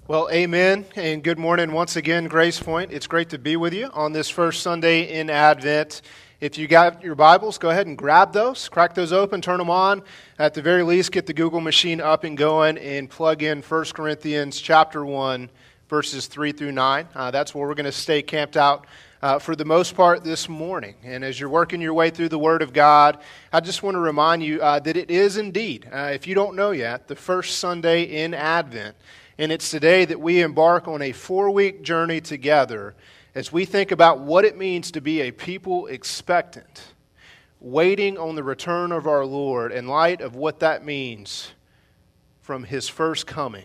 Well, amen, and good morning once again, Grace Point. It's great to be with you on this first Sunday in Advent. If you got your Bibles, go ahead and grab those, crack those open, turn them on. At the very least, get the Google machine up and going and plug in 1 Corinthians chapter 1, verses 3 through 9. That's where we're going to stay camped out for the most part this morning. And as you're working your way through the Word of God, I just want to remind you that it is indeed, if you don't know yet, the first Sunday in Advent. And it's today that we embark on a 4-week journey together as we think about what it means to be a people expectant, waiting on the return of our Lord in light of what that means from His first coming.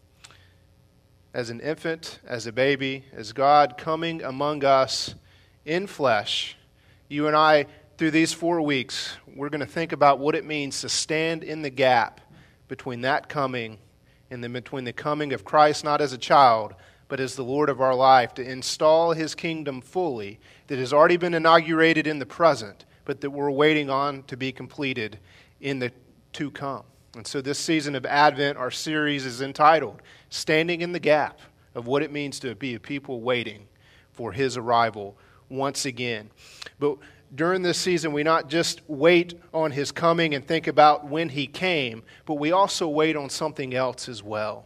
As an infant, as a baby, as God coming among us in flesh, you and I, through these 4 weeks, we're going to think about what it means to stand in the gap between that coming and then between the coming of Christ, not as a child, but as the Lord of our life, to install His kingdom fully, that has already been inaugurated in the present, but that we're waiting on to be completed in the to come. And so this season of Advent, our series is entitled, Standing in the Gap of what it means to be a people waiting for His arrival once again. But during this season, we not just wait on His coming and think about when He came, but we also wait on something else as well.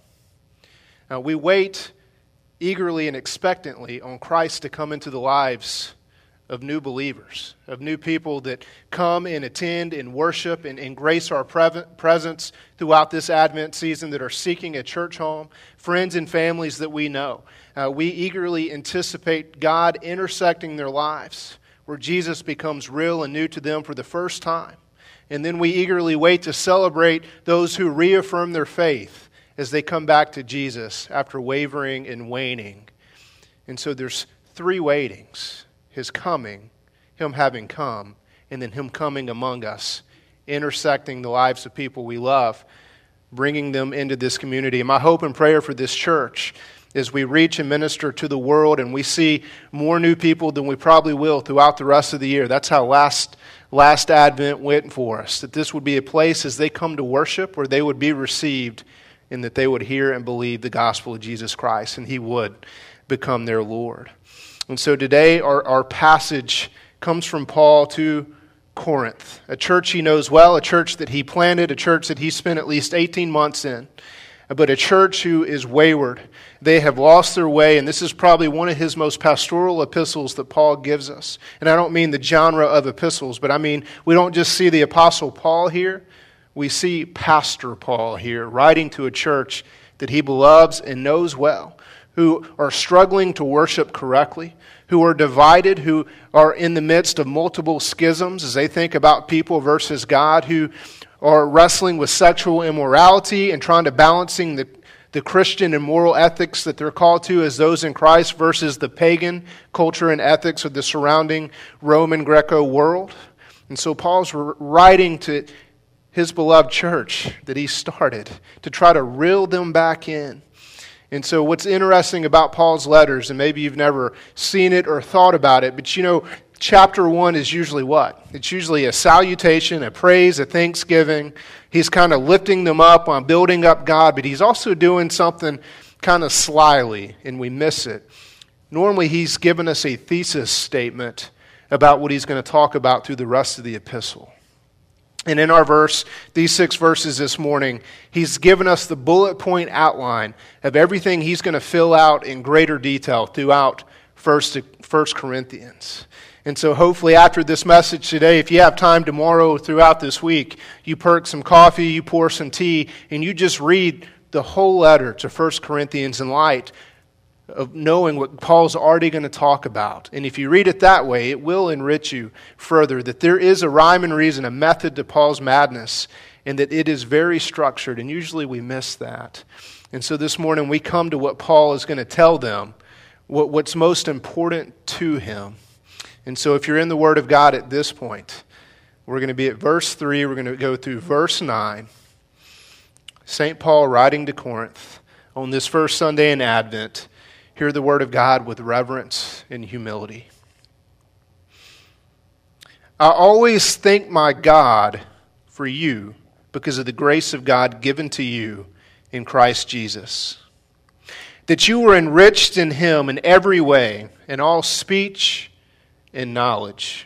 We wait eagerly and expectantly on Christ to come into the lives of new believers, of new people that come and attend and worship and grace our presence throughout this Advent season, that are seeking a church home, friends and families that we know. We eagerly anticipate God intersecting their lives, where Jesus becomes real and new to them for the first time. And then we eagerly wait to celebrate those who reaffirm their faith as they come back to Jesus after wavering and waning. And so there's 3 waitings: His coming, Him having come, and then Him coming among us, intersecting the lives of people we love, bringing them into this community. And my hope and prayer for this church as we reach and minister to the world and we see more new people than we probably will throughout the rest of the year. That's how last Advent went for us, that this would be a place as they come to worship where they would be received and that they would hear and believe the gospel of Jesus Christ and He would become their Lord. And so today our passage comes from Paul to Corinth, a church he knows well, a church that he planted, a church that he spent at least 18 months in, but a church who is wayward. They have lost their way, and this is probably one of his most pastoral epistles that Paul gives us. And I don't mean the genre of epistles, but I mean we don't just see the Apostle Paul here. We see Pastor Paul here writing to a church that he loves and knows well, who are struggling to worship correctly, who are divided, who are in the midst of multiple schisms as they think about people versus God, who are wrestling with sexual immorality and trying to balancing the Christian and moral ethics that they're called to as those in Christ versus the pagan culture and ethics of the surrounding Roman Greco world. And so Paul's writing to his beloved church that he started to try to reel them back in. And so what's interesting about Paul's letters, and maybe you've never seen it or thought about it, but you know, chapter 1 is usually what? It's usually a salutation, a praise, a thanksgiving. He's kind of lifting them up on building up God, but he's also doing something kind of slyly, and we miss it. Normally, he's given us a thesis statement about what he's going to talk about through the rest of the epistle. And in our verse, these 6 verses this morning, he's given us the bullet point outline of everything he's going to fill out in greater detail throughout 1 Corinthians. And so hopefully after this message today, if you have time tomorrow throughout this week, you perk some coffee, you pour some tea, and you just read the whole letter to 1 Corinthians in light of knowing what Paul's already going to talk about. And if you read it that way, it will enrich you further, that there is a rhyme and reason, a method to Paul's madness, and that it is very structured, and usually we miss that. And so this morning we come to what Paul is going to tell them, what's most important to him. And so if you're in the Word of God at this point, we're going to be at verse 3, we're going to go through verse 9. St. Paul writing to Corinth on this first Sunday in Advent. Hear the Word of God with reverence and humility. I always thank my God for you because of the grace of God given to you in Christ Jesus. that you were enriched in him in every way, in all speech and knowledge.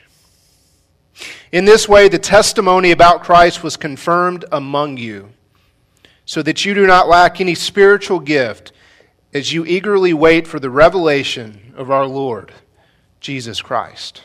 In this way, the testimony about Christ was confirmed among you, so that you do not lack any spiritual gift as you eagerly wait for the revelation of our Lord, Jesus Christ.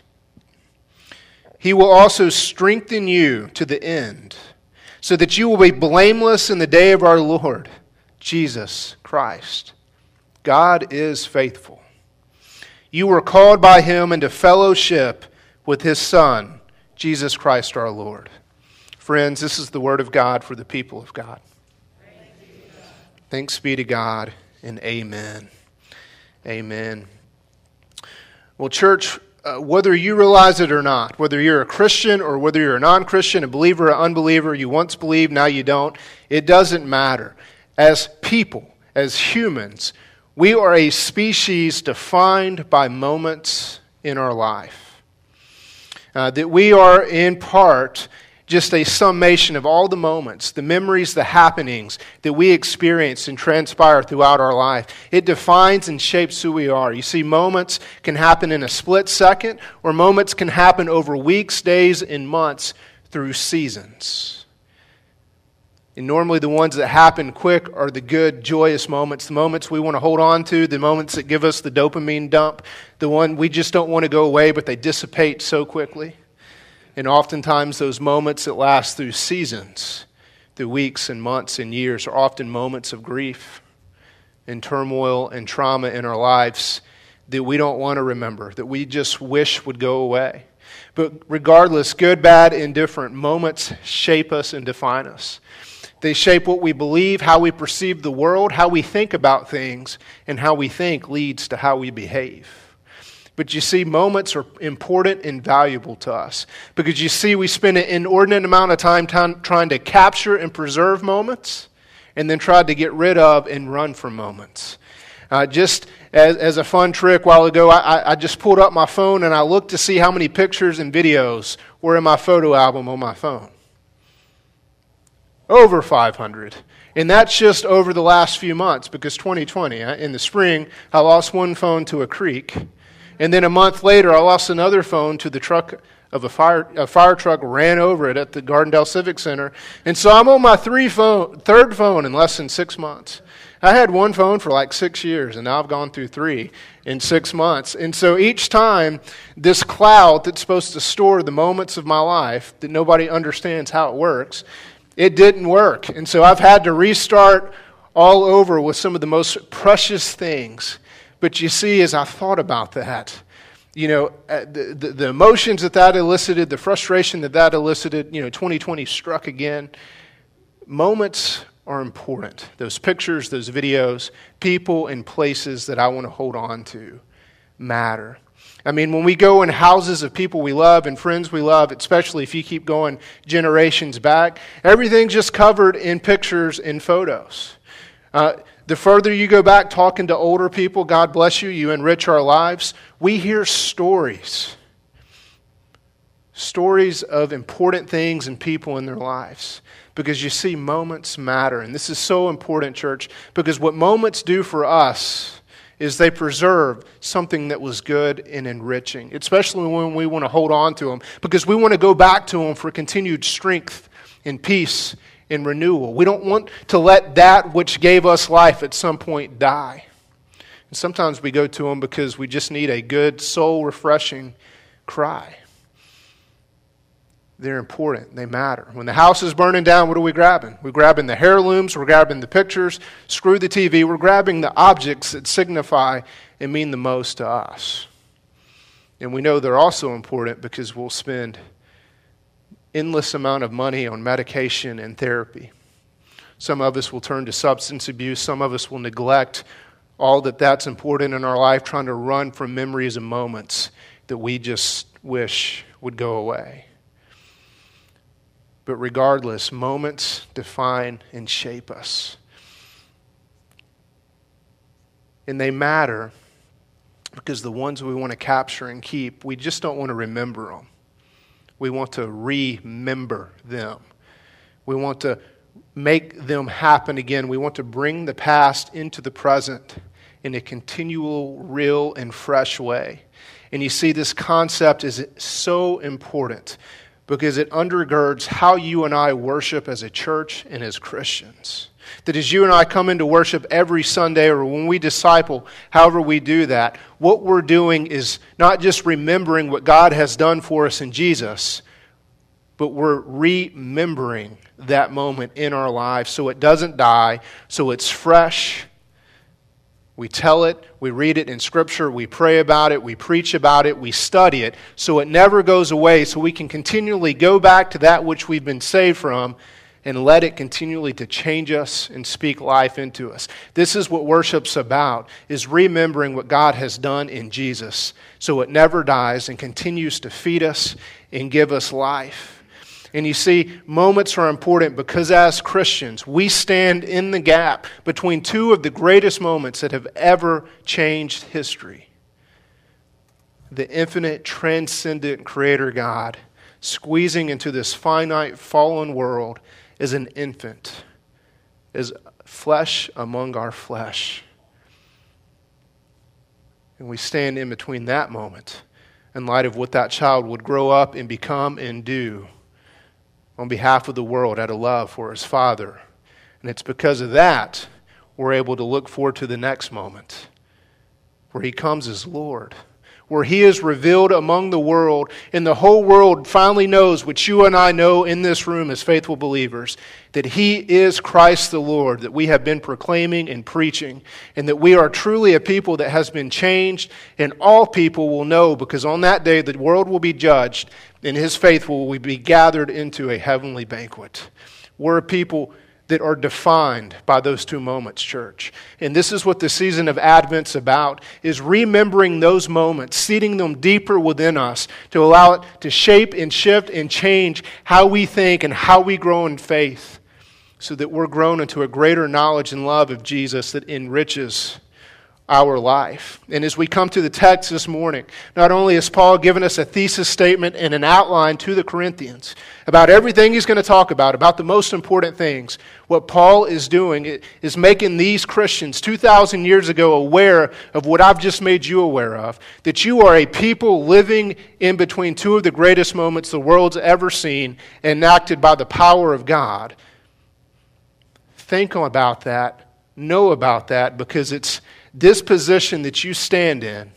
He will also strengthen you to the end, so that you will be blameless in the day of our Lord, Jesus Christ. God is faithful. You were called by him into fellowship with his Son, Jesus Christ our Lord. Friends, this is the word of God for the people of God. Thanks be to God, and amen. Amen. Well, church, whether you realize it or not, whether you're a Christian or whether you're a non-Christian, a believer or unbeliever, you once believed, now you don't, it doesn't matter. As people, as humans, we are a species defined by moments in our life. That we are in part just a summation of all the moments, the memories, the happenings that we experience and transpire throughout our life. It defines and shapes who we are. You see, moments can happen in a split second, or moments can happen over weeks, days, and months through seasons. And normally the ones that happen quick are the good, joyous moments, the moments we want to hold on to, the moments that give us the dopamine dump, the one we just don't want to go away, but they dissipate so quickly. And oftentimes those moments that last through seasons, through weeks and months and years, are often moments of grief and turmoil and trauma in our lives that we don't want to remember, that we just wish would go away. But regardless, good, bad, indifferent, moments shape us and define us. They shape what we believe, how we perceive the world, how we think about things, and how we think leads to how we behave. But you see, moments are important and valuable to us. Because you see, we spend an inordinate amount of time trying to capture and preserve moments, and then try to get rid of and run from moments. Just as a fun trick a while ago, I just pulled up my phone and I looked to see how many pictures and videos were in my photo album on my phone. Over 500. And that's just over the last few months, because 2020, in the spring, I lost one phone to a creek. And then a month later, I lost another phone to the truck of a fire truck ran over it at the Gardendale Civic Center. And so I'm on my third phone in less than 6 months. I had one phone for like 6 years, and now I've gone through 3 in 6 months. And so each time, this cloud that's supposed to store the moments of my life that nobody understands how it works, it didn't work. And so I've had to restart all over with some of the most precious things. But you see, as I thought about that, the emotions that elicited, the frustration that elicited, 2020 struck again. Moments are important. Those pictures, those videos, people and places that I want to hold on to matter. I mean, when we go in houses of people we love and friends we love, especially if you keep going generations back, everything's just covered in pictures and photos. The further you go back talking to older people, God bless you, you enrich our lives, we hear stories. Stories of important things and people in their lives. Because you see, moments matter. And this is so important, church, because what moments do for us is they preserve something that was good and enriching, especially when we want to hold on to them, because we want to go back to them for continued strength and peace and renewal. We don't want to let that which gave us life at some point die. And sometimes we go to them because we just need a good, soul-refreshing cry. They're important. They matter. When the house is burning down, what are we grabbing? We're grabbing the heirlooms. We're grabbing the pictures. Screw the TV. We're grabbing the objects that signify and mean the most to us. And we know they're also important because we'll spend endless amount of money on medication and therapy. Some of us will turn to substance abuse. Some of us will neglect all that's important in our life, trying to run from memories and moments that we just wish would go away. But regardless, moments define and shape us. And they matter because the ones we want to capture and keep, we just don't want to remember them. We want to remember them. We want to make them happen again. We want to bring the past into the present in a continual, real, and fresh way. And you see, this concept is so important because it undergirds how you and I worship as a church and as Christians. That as you and I come into worship every Sunday, or when we disciple, however we do that, what we're doing is not just remembering what God has done for us in Jesus, but we're remembering that moment in our lives so it doesn't die, so it's fresh. We tell it, we read it in Scripture, we pray about it, we preach about it, we study it, so it never goes away, so we can continually go back to that which we've been saved from and let it continually to change us and speak life into us. This is what worship's about, is remembering what God has done in Jesus, so it never dies and continues to feed us and give us life. And you see, moments are important because as Christians, we stand in the gap between two of the greatest moments that have ever changed history. The infinite, transcendent Creator God squeezing into this finite, fallen world as an infant, as flesh among our flesh. And we stand in between that moment in light of what that child would grow up and become and do on behalf of the world out of love for his Father. And it's because of that we're able to look forward to the next moment where he comes as Lord, where he is revealed among the world, and the whole world finally knows what you and I know in this room as faithful believers, that he is Christ the Lord, that we have been proclaiming and preaching, and that we are truly a people that has been changed, and all people will know, because on that day the world will be judged, and his faithful will be gathered into a heavenly banquet. We're a people that are defined by those two moments, church. And this is what the season of Advent's about, is remembering those moments, seating them deeper within us to allow it to shape and shift and change how we think and how we grow in faith, so that we're grown into a greater knowledge and love of Jesus that enriches our life. And as we come to the text this morning, not only has Paul given us a thesis statement and an outline to the Corinthians about everything he's going to talk about the most important things, what Paul is doing is making these Christians 2,000 years ago aware of what I've just made you aware of, that you are a people living in between two of the greatest moments the world's ever seen, enacted by the power of God. Think about that, know about that, because it's this position that you stand in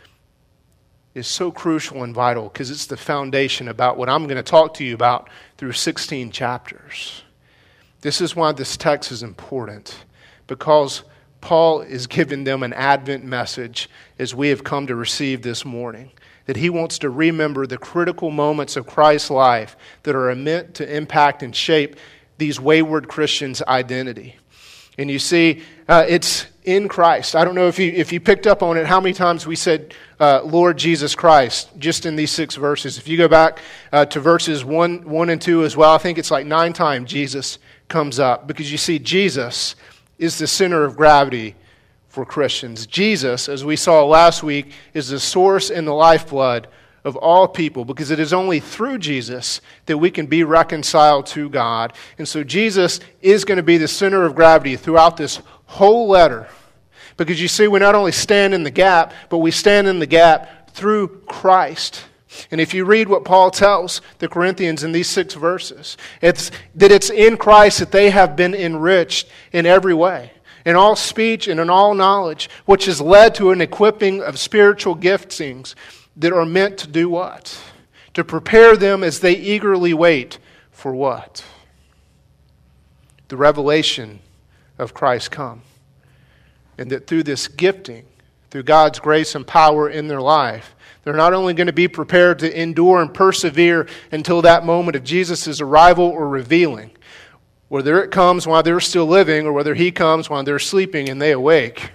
is so crucial and vital because it's the foundation about what I'm going to talk to you about through 16 chapters. This is why this text is important, because Paul is giving them an Advent message as we have come to receive this morning, that he wants to remember the critical moments of Christ's life that are meant to impact and shape these wayward Christians' identity. And you see, it's in Christ. I don't know if you picked up on it, how many times we said Lord Jesus Christ just in these 6 verses. If you go back to verses 1 and 2 as well, I think it's like 9 times Jesus comes up. Because you see, Jesus is the center of gravity for Christians. Jesus, as we saw last week, is the source and the lifeblood of all people, because it is only through Jesus that we can be reconciled to God. And so Jesus is going to be the center of gravity throughout this whole letter, because you see, we not only stand in the gap, but we stand in the gap through Christ. And if you read what Paul tells the Corinthians in these 6 verses, it's that it's in Christ that they have been enriched in every way, in all speech and in all knowledge, which has led to an equipping of spiritual giftings that are meant to do what? To prepare them as they eagerly wait for what? The revelation of Christ come. And that through this gifting, through God's grace and power in their life, they're not only going to be prepared to endure and persevere until that moment of Jesus' arrival or revealing, whether it comes while they're still living or whether he comes while they're sleeping and they awake,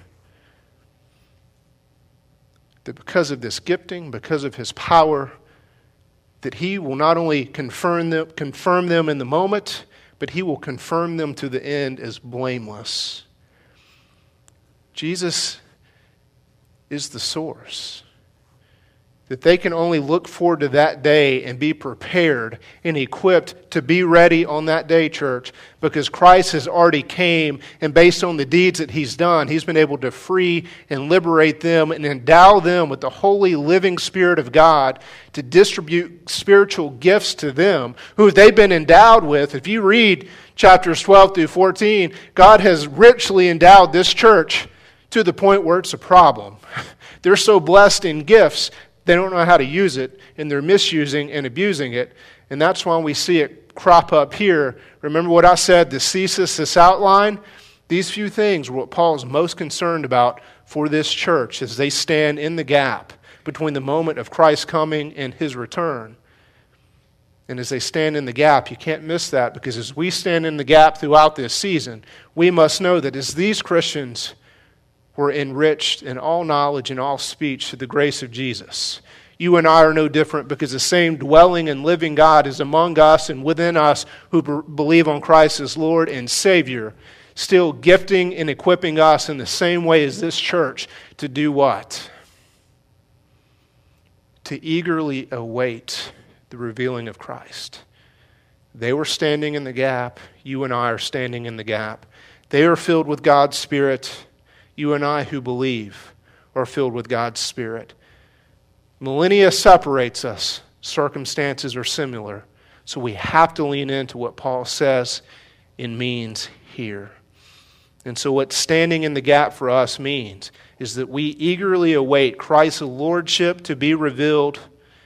that because of this gifting, because of his power, that he will not only confirm them in the moment, but he will confirm them to the end as blameless. Jesus is the source. that they can only look forward to that day and be prepared and equipped to be ready on that day, church, because Christ has already came, and based on the deeds that He's done, He's been able to free and liberate them and endow them with the holy living Spirit of God to distribute spiritual gifts to them who they've been endowed with. If you read chapters 12 through 14, God has richly endowed this church to the point where it's a problem. They're so blessed in gifts, they don't know how to use it, and they're misusing and abusing it. And that's why we see it crop up here. Remember what I said, this thesis, this outline? These few things are what Paul is most concerned about for this church as they stand in the gap between the moment of Christ's coming and His return. And as they stand in the gap, you can't miss that, because as we stand in the gap throughout this season, we must know that as these Christians were enriched in all knowledge and all speech through the grace of Jesus, you and I are no different, because the same dwelling and living God is among us and within us who believe on Christ as Lord and Savior, still gifting and equipping us in the same way as this church to do what? To eagerly await the revealing of Christ. They were standing in the gap. You and I are standing in the gap. They are filled with God's Spirit. You and I who believe are filled with God's Spirit. Millennia separates us. Circumstances are similar. So we have to lean into what Paul says and means here. And so what standing in the gap for us means is that we eagerly await Christ's lordship to be revealed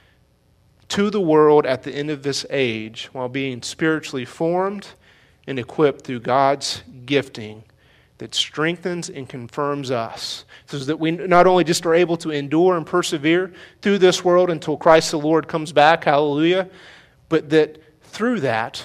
to the world at the end of this age, while being spiritually formed and equipped through God's gifting that strengthens and confirms us, so that we not only just are able to endure and persevere through this world until Christ the Lord comes back, hallelujah, but that through that,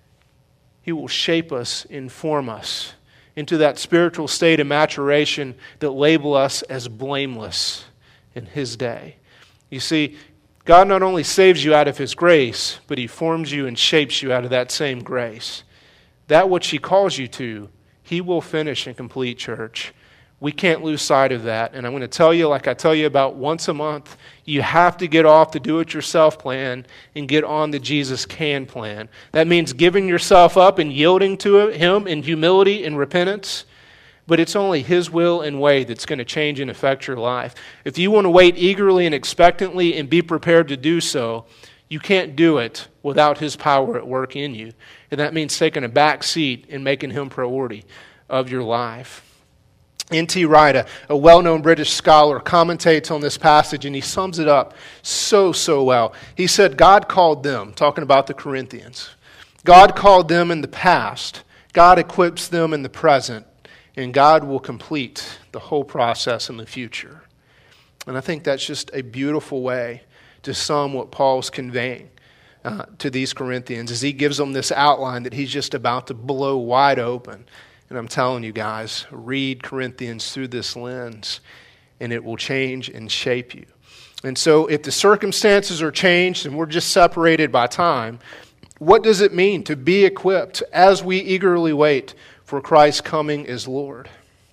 He will shape us, inform us into that spiritual state of maturation that label us as blameless in His day. You see, God not only saves you out of His grace, but He forms you and shapes you out of that same grace. That which He calls you to, He will finish and complete, church. We can't lose sight of that. And I'm going to tell you, like I tell you about once a month, you have to get off the do-it-yourself plan and get on the Jesus can plan. That means giving yourself up and yielding to Him in humility and repentance. But it's only His will and way that's going to change and affect your life. If you want to wait eagerly and expectantly and be prepared to do so, you can't do it without His power at work in you. And that means taking a back seat and making Him priority of your life. N.T. Wright, a well-known British scholar, commentates on this passage, and he sums it up so well. He said, God called them, talking about the Corinthians, God called them in the past, God equips them in the present, and God will complete the whole process in the future. And I think that's just a beautiful way to sum what Paul's conveying to these Corinthians as he gives them this outline that he's just about to blow wide open. And I'm telling you guys, read Corinthians through this lens, and it will change and shape you. And so if the circumstances are changed and we're just separated by time, what does it mean to be equipped as we eagerly wait for Christ's coming as Lord?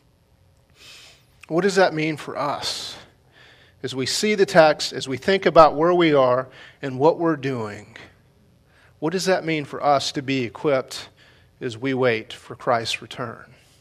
What does that mean for us? As we see the text, as we think about where we are and what we're doing, what does that mean for us to be equipped as we wait for Christ's return?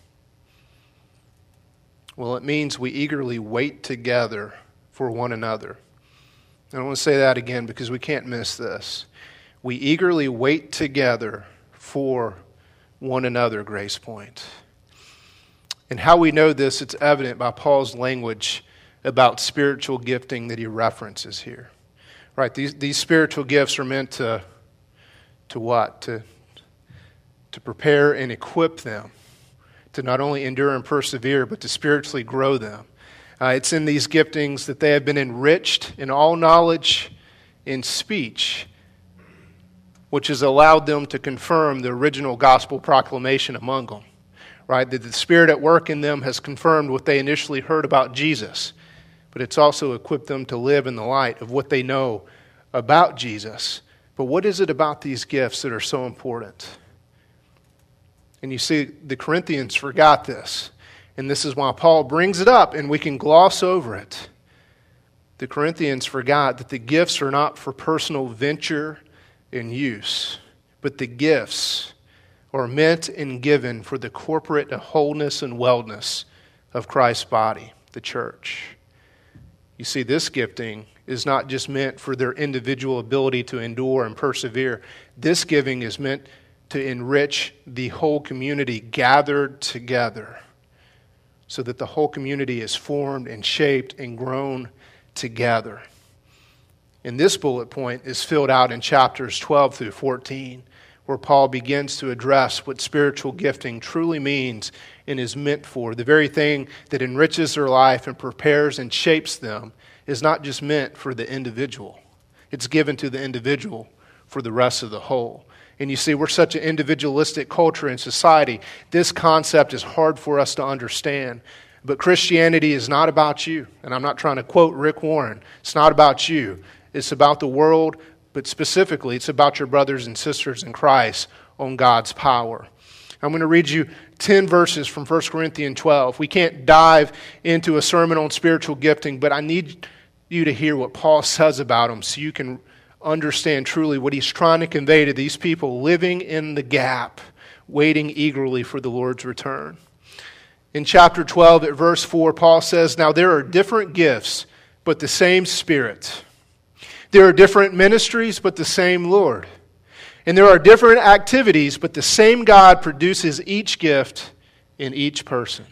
Well, it means we eagerly wait together for one another. And I want to say that again because we can't miss this. We eagerly wait together for one another, Grace Point. And how we know this, it's evident by Paul's language about spiritual gifting that he references here. Right, these spiritual gifts are meant to what? To prepare and equip them to not only endure and persevere, but to spiritually grow them. It's in these giftings that they have been enriched in all knowledge in speech, which has allowed them to confirm the original gospel proclamation among them. Right, that the Spirit at work in them has confirmed what they initially heard about Jesus, but it's also equipped them to live in the light of what they know about Jesus. But what is it about these gifts that are so important? And you see, the Corinthians forgot this. And this is why Paul brings it up, and we can gloss over it. the Corinthians forgot that the gifts are not for personal venture and use, but the gifts are meant and given for the corporate wholeness and wellness of Christ's body, the church. You see, this gifting is not just meant for their individual ability to endure and persevere. This giving is meant to enrich the whole community gathered together so that the whole community is formed and shaped and grown together. And this bullet point is filled out in chapters 12 through 14, where Paul begins to address what spiritual gifting truly means and is meant for. The very thing that enriches their life and prepares and shapes them is not just meant for the individual. It's given to the individual for the rest of the whole. And you see, we're such an individualistic culture and society. This concept is hard for us to understand. But Christianity is not about you. And I'm not trying to quote Rick Warren. It's not about you. It's about the world, but specifically it's about your brothers and sisters in Christ on God's power. I'm going to read you 10 verses from 1 Corinthians 12. We can't dive into a sermon on spiritual gifting, but I need you to hear what Paul says about them so you can understand truly what he's trying to convey to these people living in the gap, waiting eagerly for the Lord's return. In chapter 12 at verse 4, Paul says, "Now there are different gifts, but the same Spirit. There are different ministries, but the same Lord. And there are different activities, but the same God produces each gift in each person.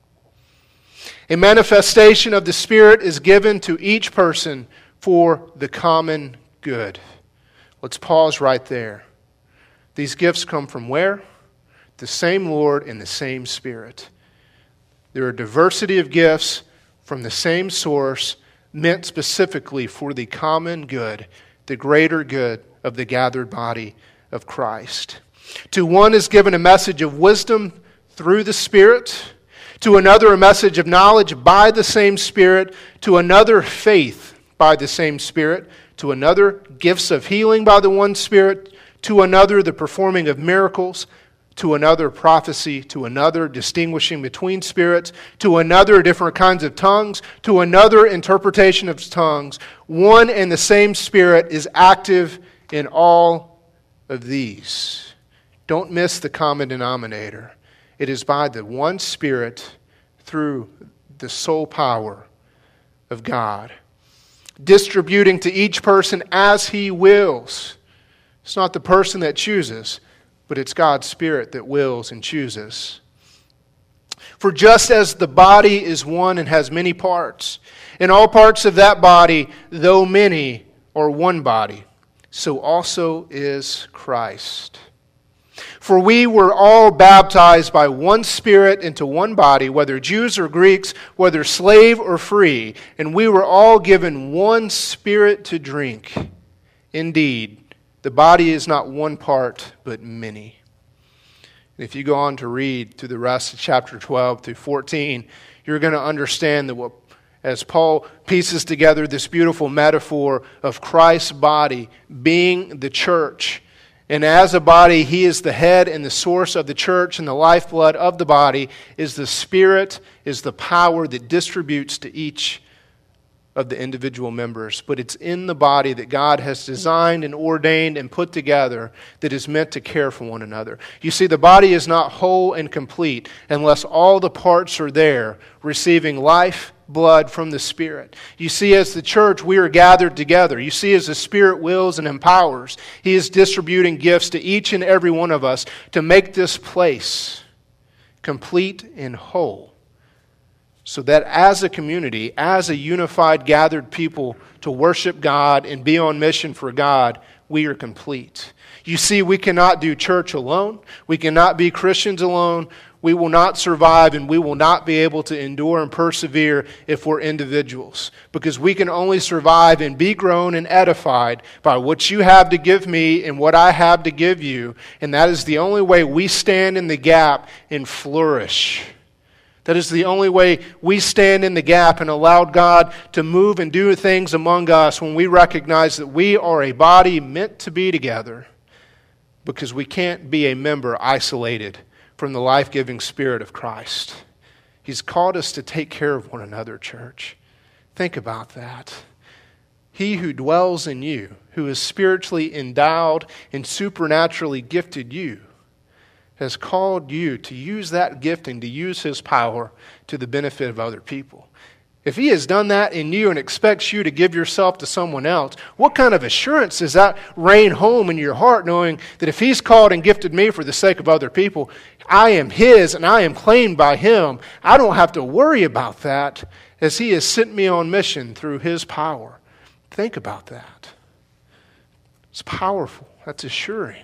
A manifestation of the Spirit is given to each person for the common good." Let's pause right there. These gifts come from where? The same Lord and the same Spirit. There are diversity of gifts from the same source, meant specifically for the common good, the greater good of the gathered body of Christ. To one is given a message of wisdom through the Spirit, to another a message of knowledge by the same Spirit, to another faith by the same Spirit, to another gifts of healing by the one Spirit, to another the performing of miracles, to another prophecy, to another distinguishing between spirits, to another different kinds of tongues, to another interpretation of tongues. One and the same Spirit is active in all of these. Don't miss the common denominator. It is by the one Spirit through the sole power of God, distributing to each person as He wills. It's not the person that chooses, but it's God's Spirit that wills and chooses. For just as the body is one and has many parts, and all parts of that body, though many, are one body, so also is Christ. For we were all baptized by one Spirit into one body, whether Jews or Greeks, whether slave or free, and we were all given one Spirit to drink. Indeed, the body is not one part, but many. If you go on to read through the rest of chapter 12 through 14, you're going to understand that as Paul pieces together this beautiful metaphor of Christ's body being the church, and as a body, He is the head and the source of the church, and the lifeblood of the body is the Spirit, is the power that distributes to each of the individual members. But it's in the body that God has designed and ordained and put together that is meant to care for one another. You see, the body is not whole and complete unless all the parts are there receiving life, blood from the Spirit. You see, as the church, we are gathered together. You see, as the Spirit wills and empowers, He is distributing gifts to each and every one of us to make this place complete and whole, so that as a community, as a unified, gathered people to worship God and be on mission for God, we are complete. You see, we cannot do church alone. We cannot be Christians alone. We will not survive and we will not be able to endure and persevere if we're individuals. Because we can only survive and be grown and edified by what you have to give me and what I have to give you. And that is the only way we stand in the gap and flourish. That is the only way we stand in the gap and allow God to move and do things among us when we recognize that we are a body meant to be together, because we can't be a member isolated from the life-giving Spirit of Christ. He's called us to take care of one another, church. Think about that. He who dwells in you, who is spiritually endowed and supernaturally gifted you, has called you to use that gifting, to use His power to the benefit of other people. If He has done that in you and expects you to give yourself to someone else, what kind of assurance does that reign home in your heart, knowing that if He's called and gifted me for the sake of other people, I am His and I am claimed by Him. I don't have to worry about that, as He has sent me on mission through His power. Think about that. It's powerful. That's assuring.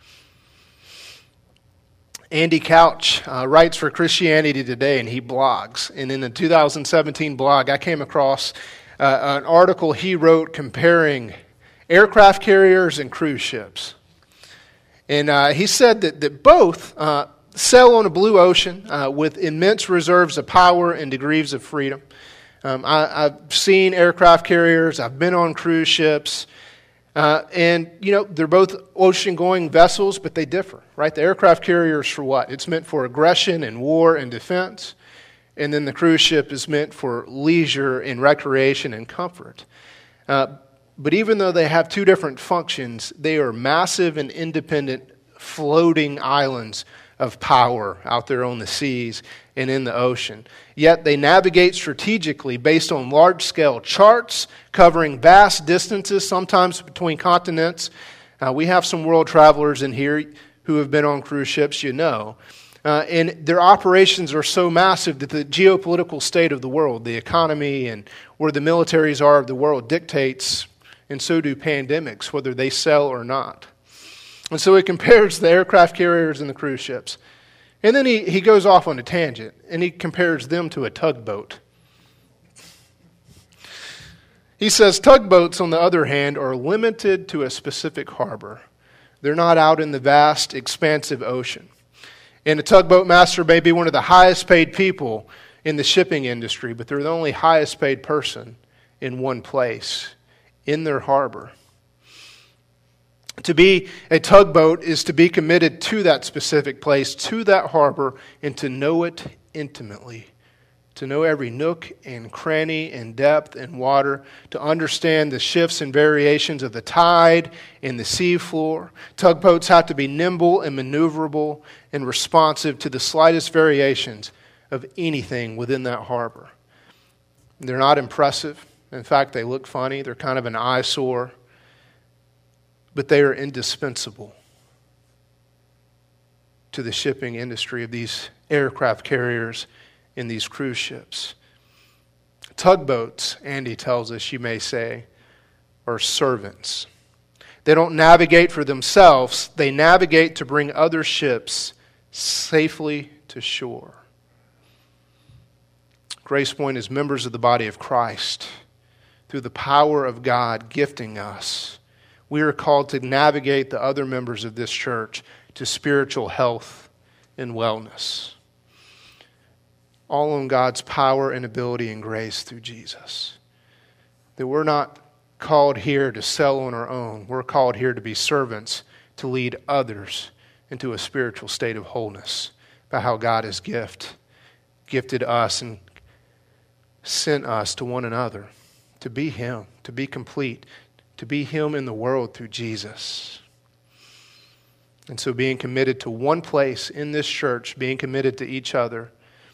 Andy Couch writes for Christianity Today, and he blogs. And in the 2017 blog, I came across an article he wrote comparing aircraft carriers and cruise ships. And he said that both sail on a blue ocean with immense reserves of power and degrees of freedom. I've seen aircraft carriers. I've been on cruise ships. And, they're both ocean-going vessels, but they differ, right? The aircraft carrier is for what? It's meant for aggression and war and defense. And then the cruise ship is meant for leisure and recreation and comfort. But even though they have two different functions, they are massive and independent floating islands of power out there on the seas and in the ocean. Yet they navigate strategically based on large-scale charts covering vast distances, sometimes between continents. We have some world travelers in here who have been on cruise ships, and their operations are so massive that the geopolitical state of the world, the economy, and where the militaries are of the world dictates, and so do pandemics, whether they sell or not. And so it compares the aircraft carriers and the cruise ships. And then he goes off on a tangent, and he compares them to a tugboat. He says tugboats, on the other hand, are limited to a specific harbor. They're not out in the vast, expansive ocean. And a tugboat master may be one of the highest paid people in the shipping industry, but they're the only highest paid person in one place, in their harbor. To be a tugboat is to be committed to that specific place, to that harbor, and to know it intimately. To know every nook and cranny and depth and water, to understand the shifts and variations of the tide and the sea floor. Tugboats have to be nimble and maneuverable and responsive to the slightest variations of anything within that harbor. They're not impressive. In fact, they look funny. They're kind of an eyesore. But they are indispensable to the shipping industry of these aircraft carriers and these cruise ships. Tugboats, Andy tells us, you may say, are servants. They don't navigate for themselves. They navigate to bring other ships safely to shore. Grace Point is members of the body of Christ. Through the power of God gifting us, we are called to navigate the other members of this church to spiritual health and wellness. All on God's power and ability and grace through Jesus. That we're not called here to sell on our own. We're called here to be servants, to lead others into a spiritual state of wholeness by how God has gifted us and sent us to one another to be Him, to be complete, to be Him in the world through Jesus. And so being committed to one place in this church, being committed to each other,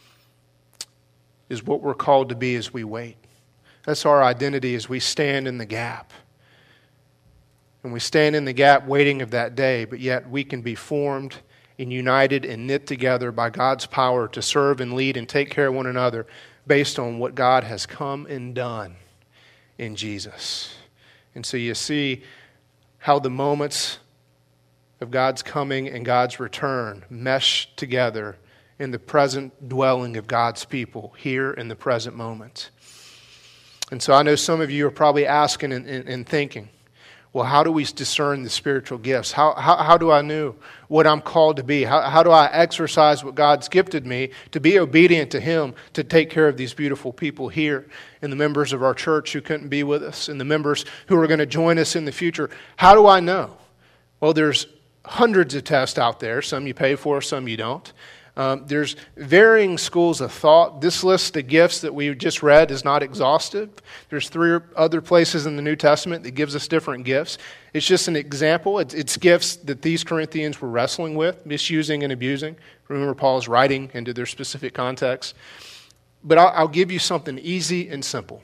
is what we're called to be as we wait. That's our identity as we stand in the gap. And we stand in the gap waiting of that day, but yet we can be formed and united and knit together by God's power to serve and lead and take care of one another based on what God has come and done in Jesus. And so you see how the moments of God's coming and God's return mesh together in the present dwelling of God's people here in the present moment. And so I know some of you are probably asking and thinking, well, how do we discern the spiritual gifts? How do I know what I'm called to be? How do I exercise what God's gifted me to be obedient to Him, to take care of these beautiful people here and the members of our church who couldn't be with us and the members who are going to join us in the future? How do I know? Well, there's hundreds of tests out there. Some you pay for, some you don't. There's varying schools of thought. This list of gifts that we just read is not exhaustive. There's 3 other places in the New Testament that gives us different gifts. It's just an example. It's gifts that these Corinthians were wrestling with, misusing and abusing. Remember, Paul's writing into their specific context. But I'll give you something easy and simple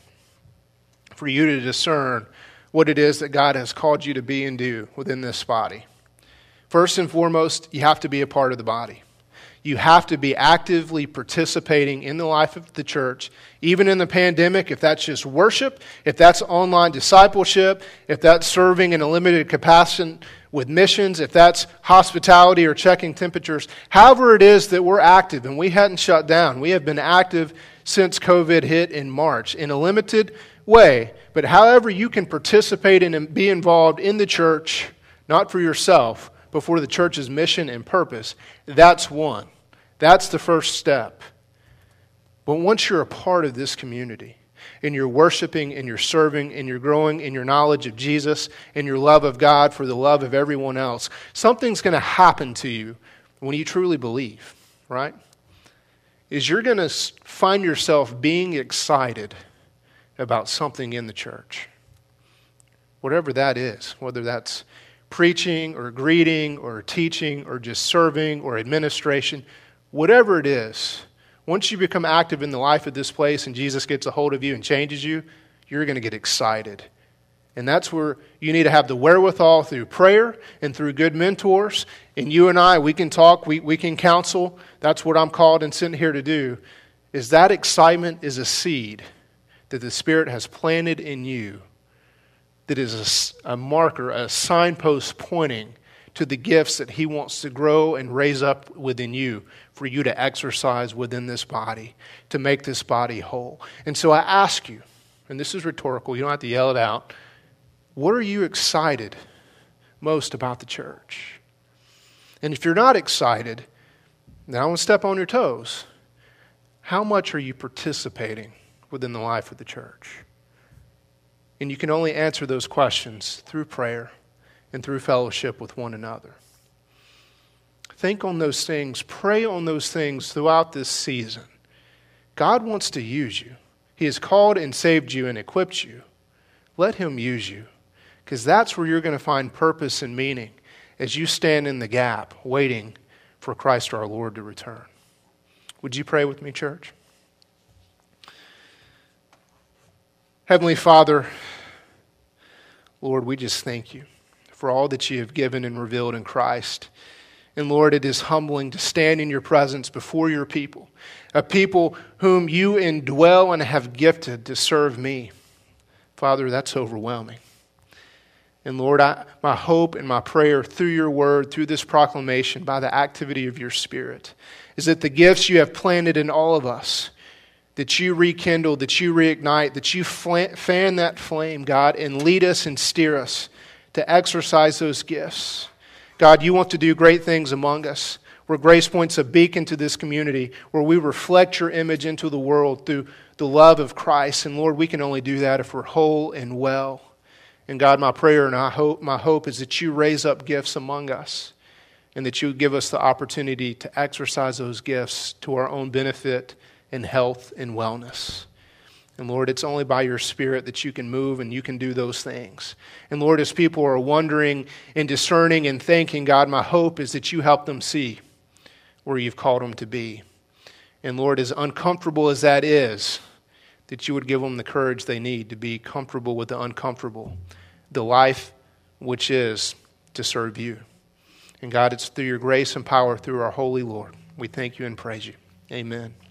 for you to discern what it is that God has called you to be and do within this body. First and foremost, you have to be a part of the body. You have to be actively participating in the life of the church, even in the pandemic, if that's just worship, if that's online discipleship, if that's serving in a limited capacity with missions, if that's hospitality or checking temperatures. However it is that we're active, and we hadn't shut down. We have been active since COVID hit in March in a limited way. But however you can participate in and be involved in the church, not for yourself, but for the church's mission and purpose, that's one. That's the first step. But once you're a part of this community, and you're worshiping, and you're serving, and you're growing in your knowledge of Jesus, and your love of God for the love of everyone else, something's going to happen to you when you truly believe, right? Is you're going to find yourself being excited about something in the church. Whatever that is, whether that's preaching or greeting or teaching or just serving or administration, whatever it is, once you become active in the life of this place and Jesus gets a hold of you and changes you, you're going to get excited. And that's where you need to have the wherewithal through prayer and through good mentors. And you and I, we can talk, we can counsel. That's what I'm called and sent here to do. Is that excitement is a seed that the Spirit has planted in you, that is a marker, a signpost pointing to the gifts that He wants to grow and raise up within you for you to exercise within this body, to make this body whole. And so I ask you, and this is rhetorical, you don't have to yell it out, what are you excited most about the church? And if you're not excited, now I want to step on your toes. How much are you participating within the life of the church? And you can only answer those questions through prayer and through fellowship with one another. Think on those things. Pray on those things throughout this season. God wants to use you. He has called and saved you and equipped you. Let Him use you, because that's where you're going to find purpose and meaning as you stand in the gap waiting for Christ our Lord to return. Would you pray with me, church? Heavenly Father, Lord, we just thank you for all that you have given and revealed in Christ. And Lord, it is humbling to stand in your presence before your people, a people whom you indwell and have gifted to serve me. Father, that's overwhelming. And Lord, my hope and my prayer through your word, through this proclamation, by the activity of your Spirit, is that the gifts you have planted in all of us, that you rekindle, that you reignite, that you fan that flame, God, and lead us and steer us to exercise those gifts. God, you want to do great things among us, where Grace Point's a beacon to this community, where we reflect your image into the world through the love of Christ. And Lord, we can only do that if we're whole and well. And God, my prayer and my hope is that you raise up gifts among us, and that you give us the opportunity to exercise those gifts to our own benefit and health and wellness. And Lord, it's only by your Spirit that you can move and you can do those things. And Lord, as people are wondering and discerning and thinking, God, my hope is that you help them see where you've called them to be. And Lord, as uncomfortable as that is, that you would give them the courage they need to be comfortable with the uncomfortable, the life which is to serve you. And God, it's through your grace and power through our holy Lord. We thank you and praise you. Amen.